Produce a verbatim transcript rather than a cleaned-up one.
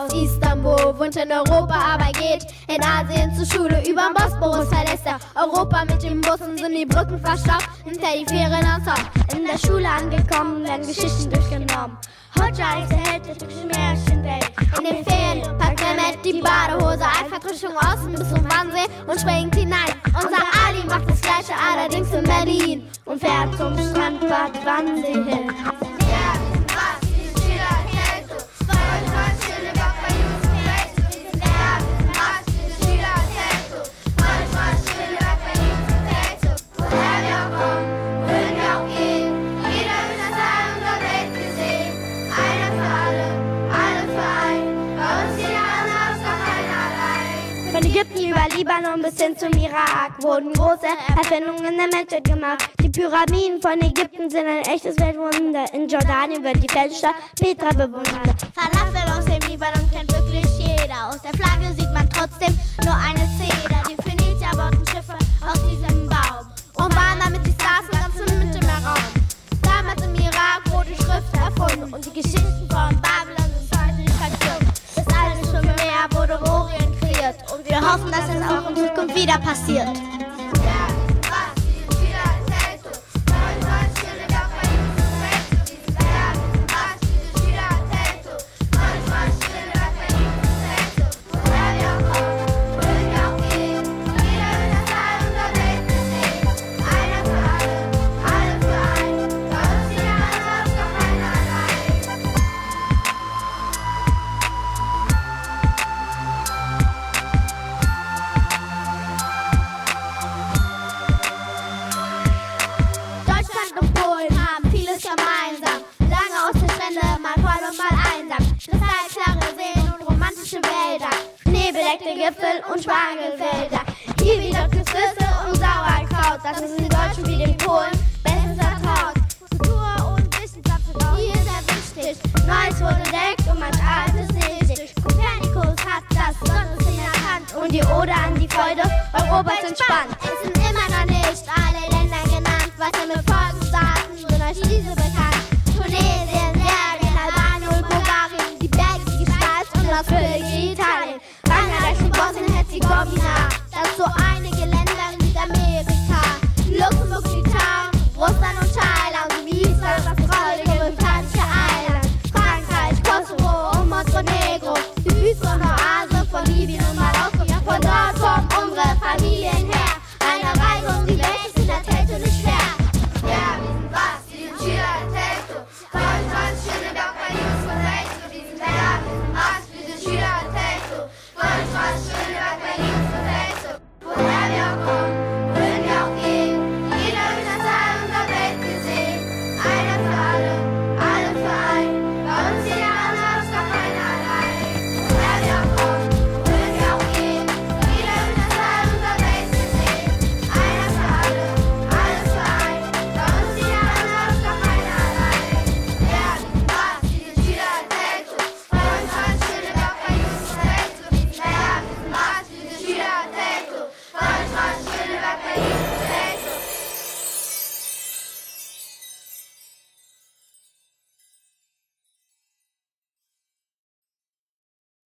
aus Istanbul, wohnt in Europa, aber geht in Asien zur Schule. Überm Bosporus verlässt er Europa mit den Bussen, sind die Brücken verstaubt, hinter die Fähre nonstop. In der Schule angekommen, werden Geschichten durchgenommen. Hodja ist der Held der türkischen Märchenwelt. In den Ferien packt Mehmet die Badehose, einfach Richtung Osten bis zum Wannsee und springt hinein. Unser Ali macht das Gleiche, allerdings in Berlin und fährt zum Strandbad Wannsee hin. Von Ägypten über Libanon bis hin zum Irak wurden große Erfindungen der Menschheit gemacht. Die Pyramiden von Ägypten sind ein echtes Weltwunder. In Jordanien wird die Feldstadt Petra bewundert. Falafel aus dem Libanon kennt wirklich jeder. Aus der Flagge sieht man trotzdem nur eine Zeder. Die Phönizier bauten Schiffe aus diesem Baum und waren damit die Stars ganz im Mittelmeerraum. Damals im Irak wurde die Schrift erfunden und die Geschichten von Babylon sind heute nicht vergeben. Das alles schon mehr wurde Orient kreiert und wir hoffen, dass es auch in Zukunft wieder passiert. Gipfel und Spargelfelder. Hier wieder Kürbisse und Sauerkraut. Das ist den Deutschen wie den Polen bestens vertraut. Kultur und Wissenschaft sind auch hier sehr wichtig. Neues wurde entdeckt und manch Altes nicht. Kopernikus hat das Sonnensystem erkannt und die Ode an die Freude Europas entspannt. Es sind immer noch nicht alle Länder genannt. Was wir mit Folgenstaaten sind euch diese bekannt. Tunesien,